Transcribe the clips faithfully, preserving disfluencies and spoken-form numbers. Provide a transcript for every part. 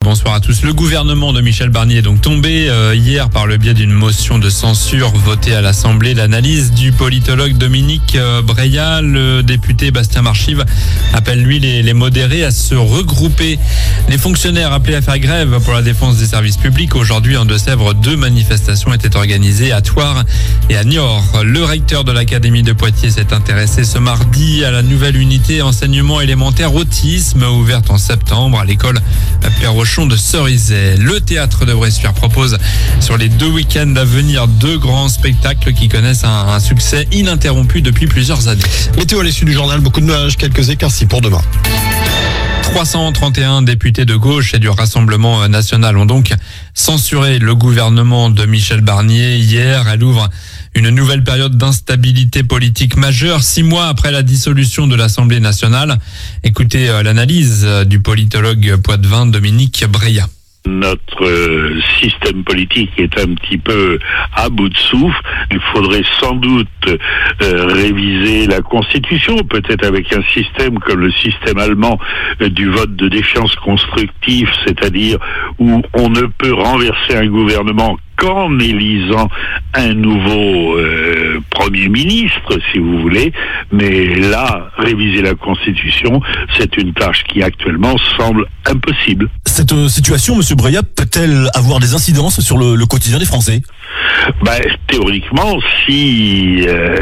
bonsoir à tous. Le gouvernement de Michel Barnier est donc tombé euh, hier par le biais d'une motion de censure votée à l'Assemblée. L'analyse du politologue Dominique euh, Breillat, le député Bastien Marchive appelle lui les, les modérés à se regrouper. Les fonctionnaires appelés à faire grève pour la défense des services publics. Aujourd'hui en Deux-Sèvres, deux manifestations étaient organisées à Thouars et à Niort. Le recteur de l'Académie de Poitiers s'est intéressé ce mardi à la nouvelle unité enseignement élémentaire autisme ouverte en septembre à l'école Perrochon de Cerizay. Le théâtre de Bressuire propose sur les deux week-ends à venir deux grands spectacles qui connaissent un, un succès ininterrompu depuis plusieurs années. Météo à l'issue du journal, beaucoup de nuages, quelques éclaircies pour demain. trois cent trente et un députés de gauche et du Rassemblement national ont donc censuré le gouvernement de Michel Barnier. Hier, elle ouvre une nouvelle période d'instabilité politique majeure, six mois après la dissolution de l'Assemblée nationale. Écoutez l'analyse du politologue poitevin Dominique Breillat. Notre euh, système politique est un petit peu à bout de souffle. Il faudrait sans doute euh, réviser la Constitution, peut-être avec un système comme le système allemand euh, du vote de défiance constructif, c'est-à-dire où on ne peut renverser un gouvernement qu'en élisant un nouveau euh, Premier ministre, si vous voulez. Mais là, réviser la Constitution, c'est une tâche qui actuellement semble impossible. Cette euh, situation, M. Breillat, peut-elle avoir des incidences sur le, le quotidien des Français ? Ben, théoriquement, si euh,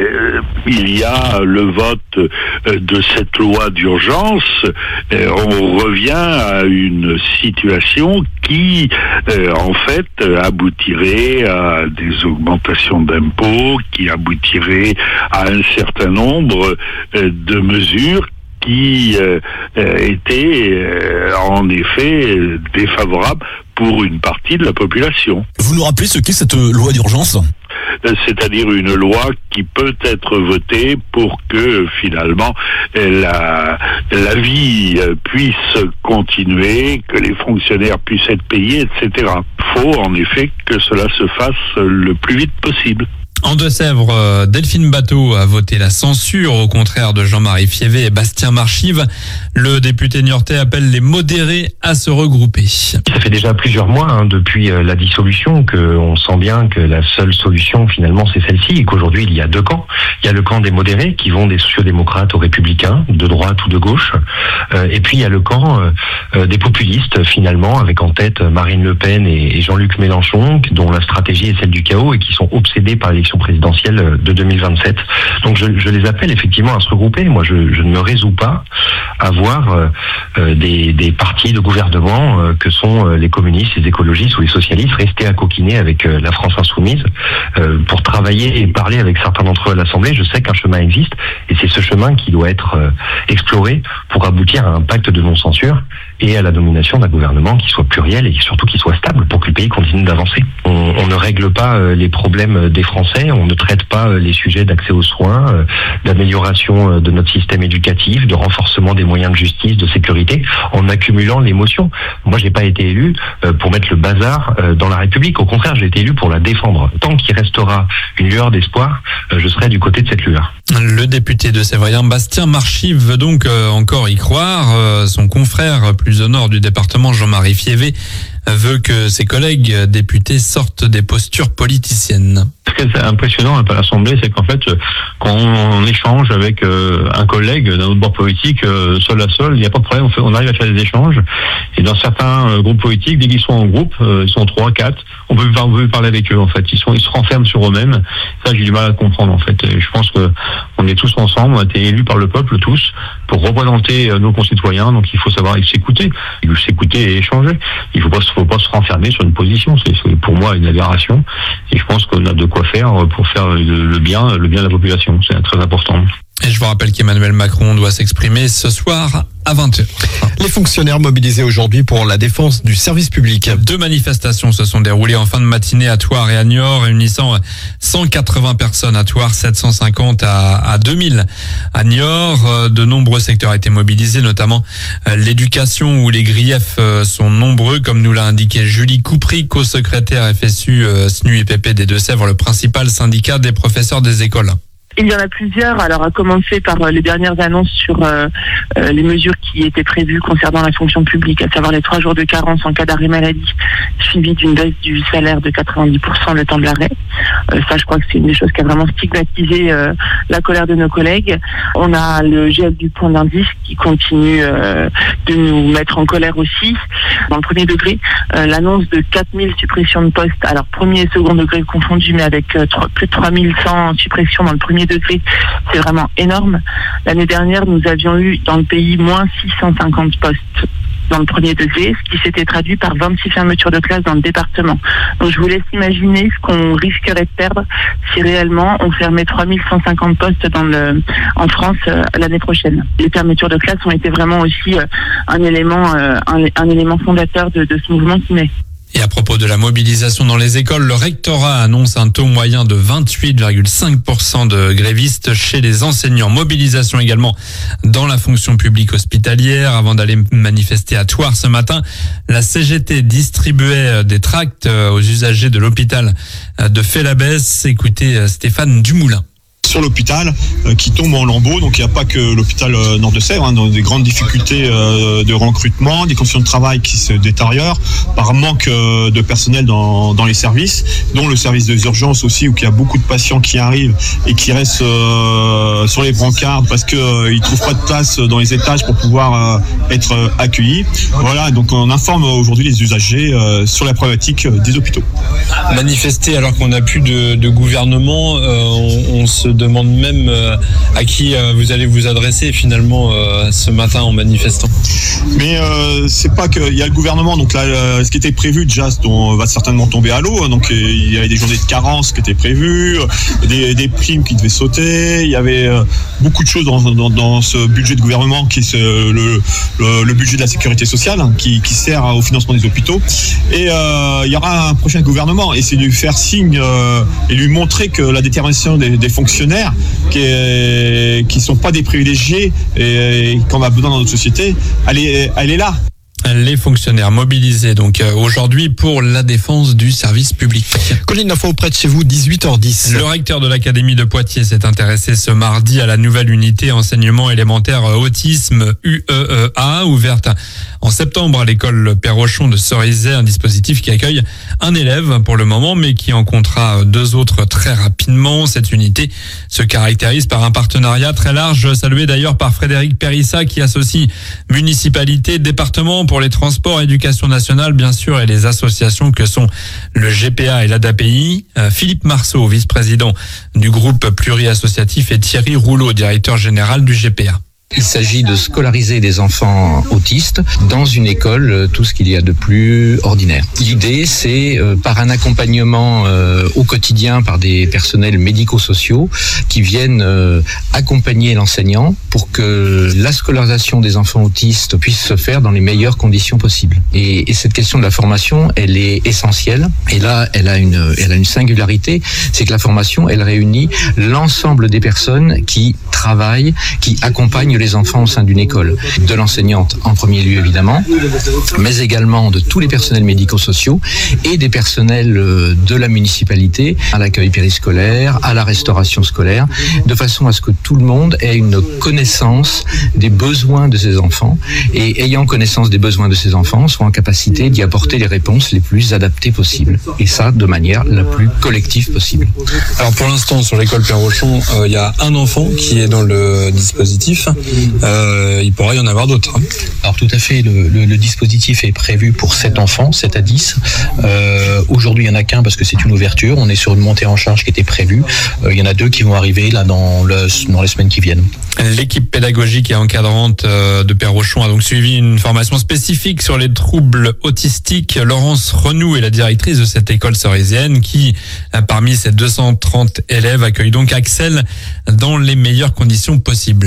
il y a le vote euh, de cette loi d'urgence, euh, on revient à une situation qui, euh, en fait, aboutirait à des augmentations d'impôts, qui aboutirait à un certain nombre euh, de mesures qui euh, euh, étaient euh, en effet euh, défavorables pour une partie de la population. Vous nous rappelez ce qu'est cette loi d'urgence ? C'est-à-dire une loi qui peut être votée pour que finalement la, la vie puisse continuer, que les fonctionnaires puissent être payés, et cetera. Il faut en effet que cela se fasse le plus vite possible. En Deux-Sèvres, Delphine Batteau a voté la censure, au contraire de Jean-Marie Fievé et Bastien Marchive. Le député niortais appelle les modérés à se regrouper. Ça fait déjà plusieurs mois, hein, depuis la dissolution, qu'on sent bien que la seule solution, finalement, c'est celle-ci, et qu'aujourd'hui, il y a deux camps. Il y a le camp des modérés, qui vont des sociodémocrates aux républicains, de droite ou de gauche. Euh, et puis, il y a le camp euh, des populistes, finalement, avec en tête Marine Le Pen et, et Jean-Luc Mélenchon, dont la stratégie est celle du chaos et qui sont obsédés par l'élection présidentielle de deux mille vingt-sept. Donc je, je les appelle effectivement à se regrouper. Moi, je, je ne me résous pas à voir euh, des, des partis de gouvernement euh, que sont euh, les communistes, les écologistes ou les socialistes rester à coquiner avec euh, la France insoumise euh, pour travailler et parler avec certains d'entre eux à l'Assemblée. Je sais qu'un chemin existe et c'est ce chemin qui doit être euh, exploré pour aboutir à un pacte de non-censure et à la nomination d'un gouvernement qui soit pluriel et surtout qui soit stable pour que le pays continue d'avancer. On, on ne règle pas euh, les problèmes des Français. On ne traite pas les sujets d'accès aux soins, d'amélioration de notre système éducatif, de renforcement des moyens de justice, de sécurité, en accumulant l'émotion. Moi, je n'ai pas été élu pour mettre le bazar dans la République. Au contraire, j'ai été élu pour la défendre. Tant qu'il restera une lueur d'espoir, je serai du côté de cette lueur. Le député de Sévrien, Bastien Marchive, veut donc encore y croire. Son confrère, plus au nord du département, Jean-Marie Fievé, veut que ses collègues députés sortent des postures politiciennes. Ce qui est impressionnant à l'Assemblée, c'est qu'en fait, quand on échange avec un collègue d'un autre bord politique, seul à seul, il n'y a pas de problème, on, fait, on arrive à faire des échanges. Et dans certains groupes politiques, dès qu'ils sont en groupe, ils sont trois, quatre, on peut, on peut parler avec eux, en fait. Ils, sont, ils se renferment sur eux-mêmes. Ça, j'ai du mal à comprendre, en fait. Et je pense que on est tous ensemble, on a été élus par le peuple, tous, pour représenter nos concitoyens. Donc, il faut savoir s'écouter. Il faut s'écouter et échanger. Il ne faut pas, faut pas se renfermer sur une position. C'est, c'est pour moi une aberration. Et je pense qu'on a de quoi faire pour faire le, le bien, le bien de la population. C'est très important. Et je vous rappelle qu'Emmanuel Macron doit s'exprimer ce soir à vingt heures. Les fonctionnaires mobilisés aujourd'hui pour la défense du service public. Deux manifestations se sont déroulées en fin de matinée à Thouars et à Niort, réunissant cent quatre-vingts personnes à Thouars, sept cent cinquante à, à deux mille à Niort. De nombreux secteurs étaient mobilisés, notamment l'éducation où les griefs sont nombreux, comme nous l'a indiqué Julie Coupry, co-secrétaire F S U, S N U I P P des Deux-Sèvres, le principal syndicat des professeurs des écoles. Il y en a plusieurs, alors à commencer par les dernières annonces sur euh, euh, les mesures qui étaient prévues concernant la fonction publique, à savoir les trois jours de carence en cas d'arrêt maladie, suivi d'une baisse du salaire de quatre-vingt-dix pour cent le temps de l'arrêt. Euh, ça, je crois que c'est une des choses qui a vraiment stigmatisé euh, la colère de nos collègues. On a le gel du point d'indice qui continue euh, de nous mettre en colère aussi. Dans le premier degré, euh, l'annonce de quatre mille suppressions de postes, alors premier et second degré confondus, mais avec euh, plus de trois mille cent suppressions dans le premier degré, c'est vraiment énorme. L'année dernière, nous avions eu dans le pays moins six cent cinquante postes dans le premier degré, ce qui s'était traduit par vingt-six fermetures de classes dans le département. Donc je vous laisse imaginer ce qu'on risquerait de perdre si réellement on fermait trois mille cent cinquante postes dans le, en France euh, l'année prochaine. Les fermetures de classes ont été vraiment aussi euh, un élément, euh, un, un élément fondateur de, de ce mouvement qui naît. Et à propos de la mobilisation dans les écoles, le rectorat annonce un taux moyen de vingt-huit virgule cinq pour cent de grévistes chez les enseignants. Mobilisation également dans la fonction publique hospitalière. Avant d'aller manifester à Thouars ce matin, la C G T distribuait des tracts aux usagers de l'hôpital de Félabès. Écoutez Stéphane Dumoulin. Sur l'hôpital euh, qui tombe en lambeaux, donc il n'y a pas que l'hôpital euh, Nord-de-Sèvres, hein, dans des grandes difficultés euh, de recrutement, des conditions de travail qui se détériorent par manque euh, de personnel dans, dans les services, dont le service des urgences aussi, où il y a beaucoup de patients qui arrivent et qui restent euh, sur les brancards parce qu'ils euh, ne trouvent pas de place dans les étages pour pouvoir euh, être euh, accueillis. Voilà, donc on informe aujourd'hui les usagers euh, sur la problématique euh, des hôpitaux. Manifester alors qu'on n'a plus de, de gouvernement, euh, on, on se demande même euh, à qui euh, vous allez vous adresser finalement euh, ce matin en manifestant. Mais euh, c'est pas qu'il y a le gouvernement, donc là, euh, ce qui était prévu déjà on va certainement tomber à l'eau. Donc euh, il y avait des journées de carence qui étaient prévues, des, des primes qui devaient sauter. Il y avait euh, beaucoup de choses dans, dans, dans ce budget de gouvernement qui est ce, le, le, le budget de la sécurité sociale, hein, qui, qui sert au financement des hôpitaux. Et euh, il y aura un prochain gouvernement, et c'est lui faire signe euh, et lui montrer que la détermination des, des fonctionnaires qui ne qui sont pas des privilégiés et, et qu'on a besoin dans notre société, elle est, elle est là. Les fonctionnaires mobilisés donc aujourd'hui pour la défense du service public. Colline d'info auprès de chez vous, dix-huit heures dix. Le recteur de l'Académie de Poitiers s'est intéressé ce mardi à la nouvelle unité enseignement élémentaire autisme U E E A, ouverte en septembre à l'école Perrochon de Cerizay, un dispositif qui accueille un élève pour le moment, mais qui en comptera deux autres très rapidement. Cette unité se caractérise par un partenariat très large, salué d'ailleurs par Frédéric Périssa, qui associe municipalité, département pour les transports, éducation nationale bien sûr, et les associations que sont le G P A et l'A D A P I. Philippe Marceau, vice-président du groupe pluriassociatif, et Thierry Rouleau, directeur général du G P A. Il s'agit de scolariser des enfants autistes dans une école, tout ce qu'il y a de plus ordinaire. L'idée, c'est euh, par un accompagnement euh, au quotidien par des personnels médico-sociaux qui viennent euh, accompagner l'enseignant pour que la scolarisation des enfants autistes puisse se faire dans les meilleures conditions possibles. Et, et cette question de la formation, elle est essentielle. Et là, elle a une, elle a une singularité, c'est que la formation, elle réunit l'ensemble des personnes qui travaillent, qui accompagnent les enfants au sein d'une école, de l'enseignante en premier lieu évidemment, mais également de tous les personnels médico-sociaux et des personnels de la municipalité, à l'accueil périscolaire, à la restauration scolaire, de façon à ce que tout le monde ait une connaissance des besoins de ses enfants, et ayant connaissance des besoins de ses enfants, soit en capacité d'y apporter les réponses les plus adaptées possibles, et ça de manière la plus collective possible. Alors pour l'instant sur l'école Perrochon, il euh, y a un enfant qui est dans le dispositif. Euh, il pourrait y en avoir d'autres. Hein. Alors tout à fait, le, le, le dispositif est prévu pour sept enfants, sept à dix. Euh, aujourd'hui, il n'y en a qu'un parce que c'est une ouverture. On est sur une montée en charge qui était prévue. Euh, il y en a deux qui vont arriver là dans, le, dans les semaines qui viennent. L'équipe pédagogique et encadrante de Perrochon a donc suivi une formation spécifique sur les troubles autistiques. Laurence Renou est la directrice de cette école cerizienne qui, parmi ses deux cent trente élèves, accueille donc Axel dans les meilleures conditions possibles.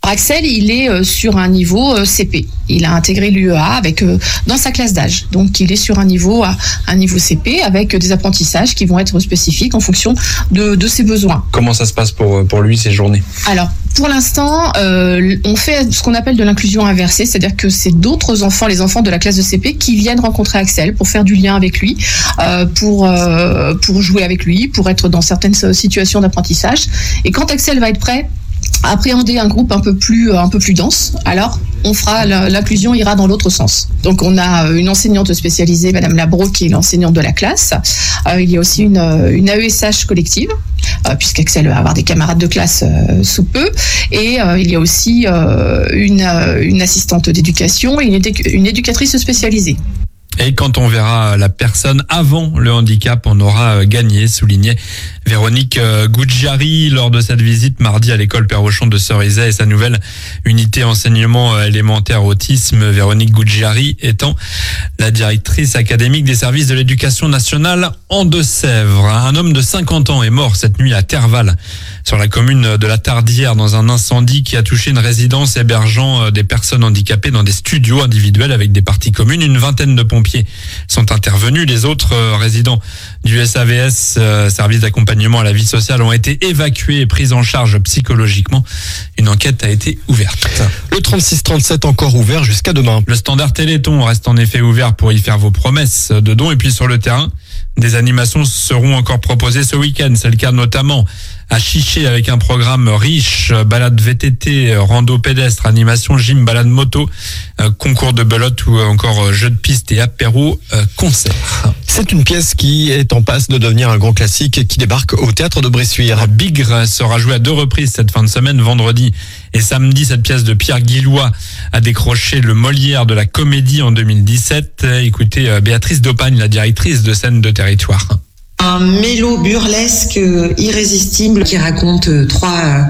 Axel, il est sur un niveau C P. Il a intégré l'U E A avec dans sa classe d'âge. Donc, il est sur un niveau un niveau C P avec des apprentissages qui vont être spécifiques en fonction de, de ses besoins. Comment ça se passe pour pour lui ces journées? Alors, pour l'instant, euh, on fait ce qu'on appelle de l'inclusion inversée, c'est-à-dire que c'est d'autres enfants, les enfants de la classe de C P, qui viennent rencontrer Axel pour faire du lien avec lui, euh, pour euh, pour jouer avec lui, pour être dans certaines situations d'apprentissage. Et quand Axel va être prêt à appréhender un groupe un peu plus un peu plus dense, alors on fera l'inclusion ira dans l'autre sens. Donc on a une enseignante spécialisée, Madame Labro, qui est l'enseignante de la classe. Euh, il y a aussi une, une A E S H collective, euh, puisqu'Axel va avoir des camarades de classe euh, sous peu. Et euh, il y a aussi euh, une, une assistante d'éducation et une, édu- une éducatrice spécialisée. Et quand on verra la personne avant le handicap, on aura gagné, soulignait Véronique Goudjari lors de cette visite mardi à l'école Père-Rochon de Cerizay et sa nouvelle unité enseignement élémentaire autisme. Véronique Goudjari étant la directrice académique des services de l'éducation nationale en Deux-Sèvres. Un homme de cinquante ans est mort cette nuit à Terval, sur la commune de la Tardière, dans un incendie qui a touché une résidence hébergeant des personnes handicapées dans des studios individuels avec des parties communes. Une vingtaine de pompiers sont intervenus. Les autres résidents du S A V S, euh, service d'accompagnement à la vie sociale, ont été évacués et pris en charge psychologiquement. Une enquête a été ouverte. Le trente-six trente-sept encore ouvert jusqu'à demain. Le standard Téléthon reste en effet ouvert pour y faire vos promesses de dons. Et puis sur le terrain, des animations seront encore proposées ce week-end. C'est le cas notamment à Chiché avec un programme riche, balade V T T, rando pédestre, animation, gym, balade moto, euh, concours de belote ou encore jeux de piste et apéro euh, concert. C'est une pièce qui est en passe de devenir un grand classique et qui débarque au théâtre de Bressuire. Bigre sera joué à deux reprises cette fin de semaine, vendredi et samedi. Cette pièce de Pierre Guillois a décroché le Molière de la comédie en deux mille dix-sept. Écoutez Béatrice Dopagne, la directrice de scène de Territoire. Un mélo burlesque irrésistible qui raconte trois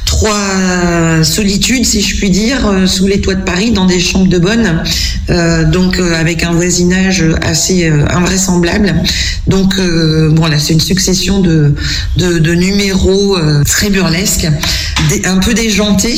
trois solitudes, si je puis dire, sous les toits de Paris, dans des chambres de bonne, euh, donc euh, avec un voisinage assez euh, invraisemblable. Donc euh, bon là, c'est une succession de de, de numéros euh, très burlesques, des, un peu déjantés.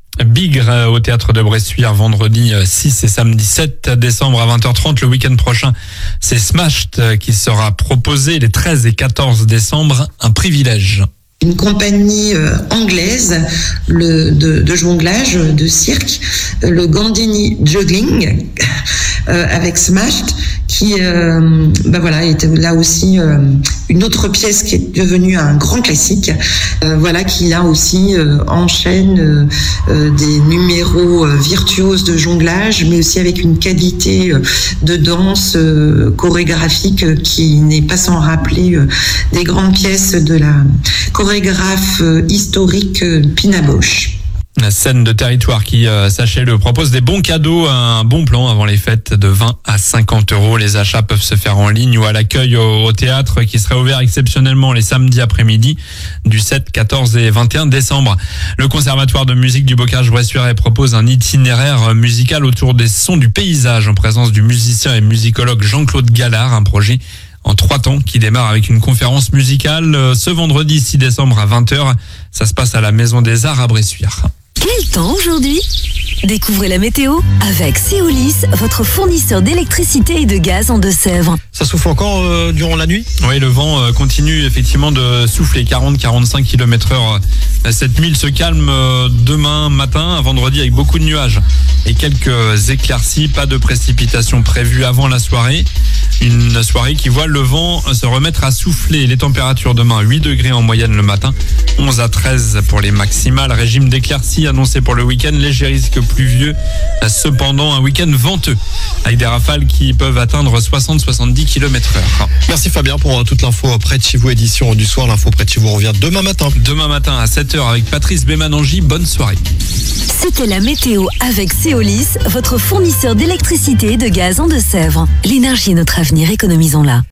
Bigre au théâtre de Bressuire vendredi six et samedi sept décembre à vingt heures trente. Le week-end prochain, c'est Smashed qui sera proposé les treize et quatorze décembre. Un privilège. Une compagnie euh, anglaise le, de, de jonglage, de cirque, le Gandini Juggling, euh, avec Smashed, qui euh, ben voilà, est là aussi euh, une autre pièce qui est devenue un grand classique, euh, voilà, qui là aussi euh, enchaîne euh, euh, des numéros euh, virtuoses de jonglage, mais aussi avec une qualité euh, de danse euh, chorégraphique euh, qui n'est pas sans rappeler euh, des grandes pièces de la chorégraphe euh, historique euh, Pina Bausch. La scène de Territoire qui, euh, sachez-le, propose des bons cadeaux, un bon plan avant les fêtes de vingt à cinquante euros. Les achats peuvent se faire en ligne ou à l'accueil au, au théâtre qui sera ouvert exceptionnellement les samedis après-midi du sept, quatorze et vingt et un décembre. Le Conservatoire de musique du Bocage-Bressuire propose un itinéraire musical autour des sons du paysage en présence du musicien et musicologue Jean-Claude Gallard, un projet en trois temps qui démarre avec une conférence musicale ce vendredi six décembre à vingt heures. Ça se passe à la Maison des Arts à Bressuire. Quel temps aujourd'hui ? Découvrez la météo avec Seolis, votre fournisseur d'électricité et de gaz en Deux-Sèvres. Ça souffle encore euh, durant la nuit ? Oui, le vent euh, continue effectivement de souffler quarante à quarante-cinq kilomètres heure. Cette nuit se calme euh, demain matin, vendredi, avec beaucoup de nuages et quelques éclaircies. Pas de précipitations prévues avant la soirée. Une soirée qui voit le vent se remettre à souffler. Les températures demain, huit degrés en moyenne le matin, onze à treize pour les maximales. Régime d'éclaircie annoncé pour le week-end, léger risque pluvieux. Cependant, un week-end venteux avec des rafales qui peuvent atteindre soixante à soixante-dix kilomètres heure. Merci Fabien pour toute l'info près de chez vous, édition du soir. L'info près de chez vous revient demain matin. Demain matin à sept heures avec Patrice Bémanangi. Bonne soirée. C'était la météo avec Seolis, votre fournisseur d'électricité et de gaz en Deux-Sèvres. L'énergie est notre avenir, économisons-la.